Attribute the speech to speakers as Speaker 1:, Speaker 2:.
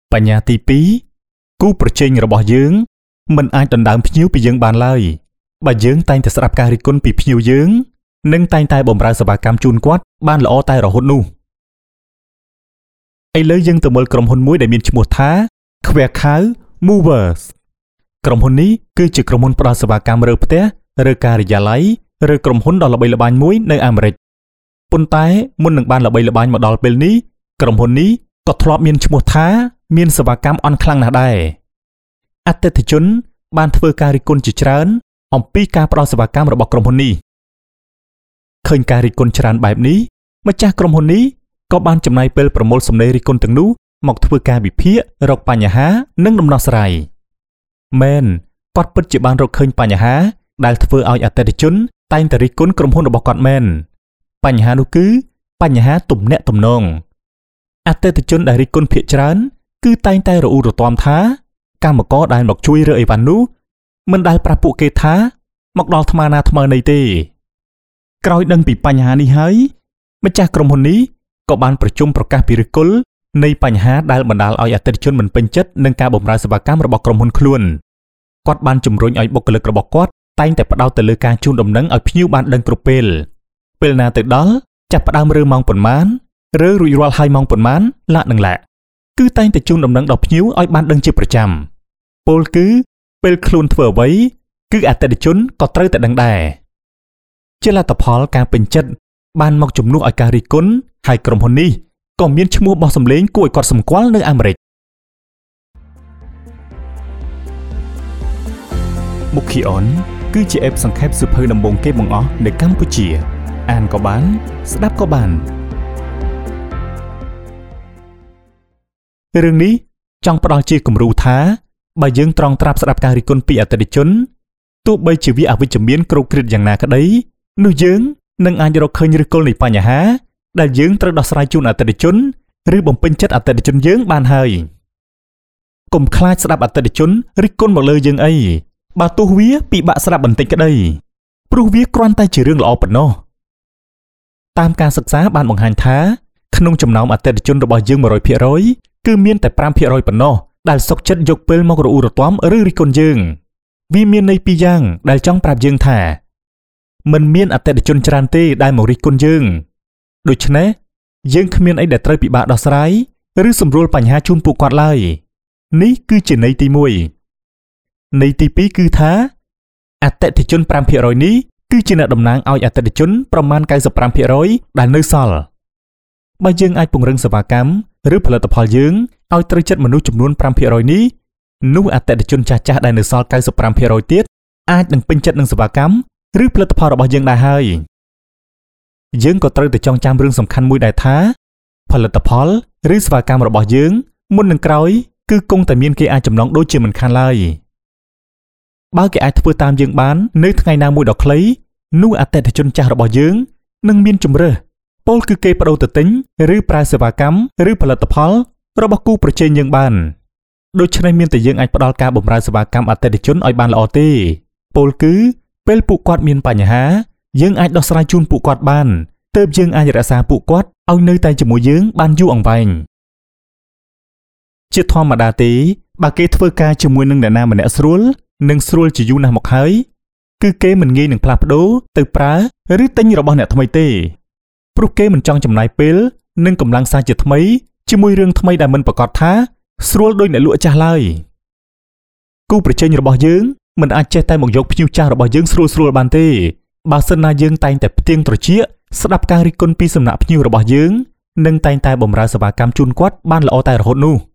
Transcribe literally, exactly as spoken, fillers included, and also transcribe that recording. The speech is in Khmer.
Speaker 1: បញ្ញាទីពីរគូប្រជែងរបស់យើងមិនអាចដណ្ដើមភ្ញៀវពីយើងបានឡើយបើយើងតែងតែស្ដាប់ការរិះគន់ពីភ្ញៀវយើងនិងតែងតែបម្រើសេវាកម្មជូនគាត់បានល្អតែរហូតនោះឥឡូវយើងទៅមើលក្រុមហ៊ុនមួយដែលមានឈ្មោះថា Quaker Movers ក្រុមហ៊ុននេះគឺជាក្រុមហ៊ុនផ្ដល់សេវាកម្មរើផ្ទះឬការិយាល័យឬក្រុមហ៊ុនដ៏ល្បីល្បាញមួយនៅអាមេរិកប៉ុន្តែមុននឹងបានល្បីល្បាញមកដល់ពេលនេះក្រុមហ៊ុននេះក៏ធ្លាប់មានឈ្មោះថាមានសេវាកម្មអន់ខ្លាំងណាស់ដែរអតិថិជនបានធ្វើការរិះគន់ជាច្រើនអំពីការផ្ដល់សេវាកម្មរបស់ក្រុមហ៊ុននេះឃើញការរិះគន់ច្រើនបែបនេះម្ចាស់ក្រុមហ៊ុននេះក៏បានចំណាយពេលប្រមូលសំណេររិះគន់ទាំងនោះមកធ្វើការវិភាគរកបញ្ហានិងដំណោះស្រាយមែនគាត់ពិតជាបានរកឃើញបញ្ហាដែលធ្វើឲ្យអតិថិជនតែងតែរិះគន់ក្រុមហ៊ុនរបស់គាត់មែនបញ្ហានោះគឺបញ្ហាទំនាក់ទំនងអតិថិជនដែលរិះគន់ភាគច្រើនគឺតែងតែរអ៊ូរទាំថាកម្មករដែលមកជួយរើអីវ៉ាន់នោះមិនដែលប្រាប់ពួកគេថាមកដល់ថ្មណាថ្មណីទេក្រោយដឹងពីបញ្ហានេះហើយម្ចាស់ក្រុមហ៊ុននេះក៏បានប្រជុំប្រកាសពីឫសគល់នៃបញ្ហាដែលបណ្ដាលឲ្យអតិថិជនមិនពេញចិត្តនឹងការបម្រើសេវាកម្មរបស់ក្រុមហ៊ុនខ្លួនគាត់បានជំរុញឲ្យបុគ្គលិករបស់គាត់តែងតែផ្ដោតទៅលើការជូនដំណឹងឲ្យភ្ញៀវបានដឹងគ្រប់ពេលពេលណាទៅដល់ចាប់ផ្ដើមរើម៉ោងប៉ុន្មានឬរួចរាល់ហើយម៉ោងប៉ុន្មានឡាក់នឹងឡាក់គឺតែងតែជូនដំណឹងដល់ភ្ញៀវឲ្យបានដឹងជាប្រចាំពោលគឺពេលខ្លួនធ្វើអ្វីគឺអតិថិជនក៏ត្រូវតែដឹងដែរជាលទ្ធផលការពេញចិត្តបានមកជំនួសឲ្យការរិះគន់ហើយក្រុមហ៊ុននេះក៏មានឈ្មោះបោះសម្លេងគួរឲ្យកត់សម្គាល់នៅអាមេរិកមុខ Kion គឺជាអេបសង្ខេបសៀវភៅដំបូងគេបង្អស់នៅកម្ពុជាអានក៏បានស្ដាប់ក៏បានរឿងនេះចង់ផ្ដល់ជាគំរូថាបើយើងត្រង់ត្រាប់ស្ដាប់ការរិះគន់ពីអតិថិជនទោះបីជាវាអវិជ្ជមានគ្រោកគ្រិតយ៉ាងណាក្តីនោះយើងនឹងអាចរកឃើញឫសគល់នៃបញ្ហាដែលយើងត្រូវដោះស្រាយជូនអតិថិជនឬបំពេញចិត្តអតិថិជនយើងបានហើយកុំខ្លាចស្ដាប់អតិថិជនរិះគន់មកលើយើងអីបើទោះវាពិបាកស្ដាប់បន្តិចក្តីព្រោះវាគ្រាន់តែជារឿងល្អប៉ុណ្ណោះតាមការសិក្សាបានបង្ហាញថាក្នុងចំណោមអតិថិជនរបស់យើង one hundred percent គឺមានតែ five percent ប៉ុណ្ណោះដែលសុខចិត្តយកពេលមករអ៊ូរទាំឬរិះគន់យើងវាមានន័យពីរយ៉ាងដែលចង់ប្រាប់យើងថាមិនមានអតិថិជនច្រើនទេដែលមករិះគន់យើងដូច្នេះយើងគ្មានអីដែលត្រូវពិបាកដោះស្រាយឬសម្រួលបញ្ហាជូនពួកគាត់ឡើយនេះគឺជាន័យទីមួយន័យទីពីរគឺថាអតិថិជន five percent នេះគឺជាអ្នកតំណាងឲ្យអតិថិជនប្រមាណ ninety-five percent ដែលនៅសល់បើយើងអាចពង្រឹងសេវាកម្មឬផលិតផលយើងឲ្យត្រូវចិត្តមនុស្សចំនួន five percent នេះនោះអតិថិជនចាស់ៗដែលនៅសល់ ninety-five percent ទៀតអាចនឹងពេញចិត្តនឹងសេវាកម្មឬផលិតផលរបស់យើងដែរហើយយើងក៏ត្រូវតែចងចាំរឿងសំខាន់មួយដែរថាផលិតផលឬសេវាកម្មរបស់យើងមុននឹងក្រោយគឺគង់តែមានគេអាចចំណងដូចជាមិនខានឡើយបើគេអាចធ្វើតាមយើងបាននៅថ្ងៃណាមួយដ៏ខ្លីនោះអតិថិជនចាស់របស់យើងនឹងមានជម្រើសពោលគឺគេបដូរទៅទិញឬប្រើសេវាកម្មឬផលិតផលរបស់គូប្រជែងយើងបានដូច្នេះមានតែយើងអាចផ្ដល់ការបម្រើសេវាកម្មអតិថិជនឲ្យបានល្អទេពោលគឺពេលពួកគាត់មានបញ្ហាយើងអាចដោះស្រាយជូនពួកគាត់បានទើបយើងអាចរក្សាពួកគាត់ឲ្យនៅតែជាមួយយើងបានយូរអង្វែងជាធម្មតាទេបើគេធ្វើការជាមួយនឹងអ្នកណាម្នាក់ស្រួលនិងស្រួលជាយូរណាស់មកហើយគឺគេមិនងាយនឹងផ្លាស់ប្ដូរទៅប្រើឬទិញរបស់អ្នកថ្មីទេព្រោះគេមិនចង់ចំណាយពេលនិងកម្លាំងសាជាថ្មីជាមួយរឿងថ្មីដែលមិនប្រកាសថាស្រួលដោយអ្នកលក់ចាស់ឡើយគូប្រជែងរបស់យើងមិនអាចចេះតែមកយកភ្ញៀវចាស់របស់យើងស្រួលស្រួលបានទេបើសិនណាយើងតែងតែផ្ទៀងត្រចៀកស្ដាប់ការរិះគន់ពីសំណាក់ភ្ញៀវរបស់យើងនិងតែងតែបម្រើសេវាកម្មជូនគាត់បានល្អតែរហូតនោះ